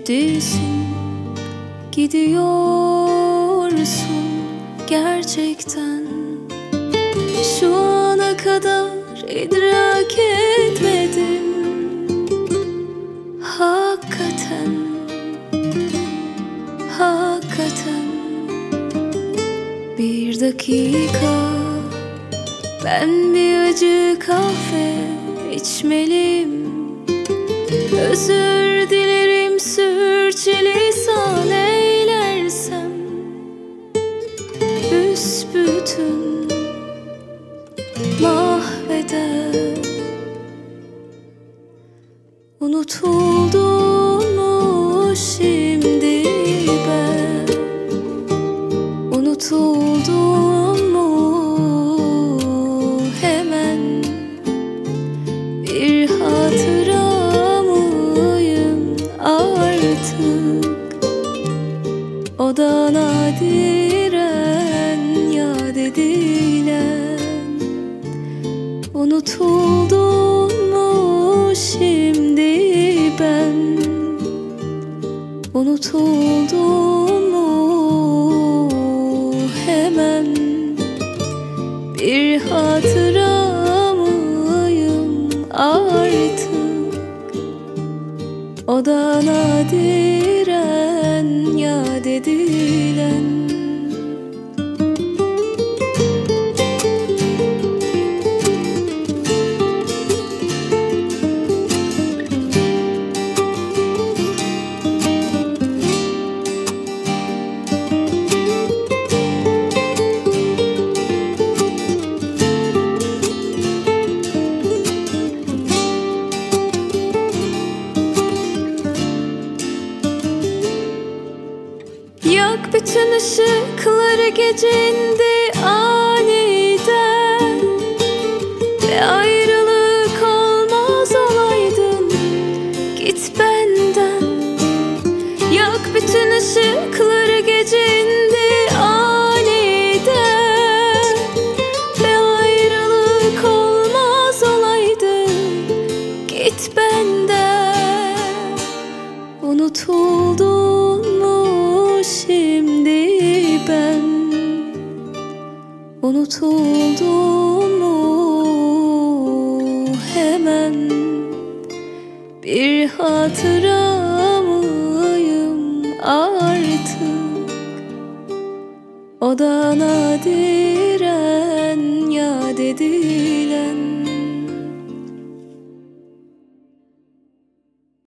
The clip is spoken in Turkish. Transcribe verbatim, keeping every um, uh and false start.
ciddisin, gidiyorsun gerçekten. Şu ana kadar idrak etmedim hakikaten, hakikaten. Bir dakika, ben bir acı kahve içmeliyim. Özür dilerim sürçülisan eylersem, büsbütün mahveder. Unutuldun mu şimdi ben? Unutuldun mu hemen? Bir hatıra mıyım artık? O da nadiren yad edilen. Unutuldun mu şimdi ben? Unutuldun mu hemen? Bir hatıra mıyım artık? O da nadiren yad edilen. Yak bütün ışıkları gecindi aniden, ve ayrılık olmaz olaydın, git benden. Yak bütün ışıkları gecindi aniden, ve ayrılık olmaz olaydın, git benden. Unutuldun mu şimdi ben? Unutuldun mu hemen? Bir hatıra mıyım artık? O da nadir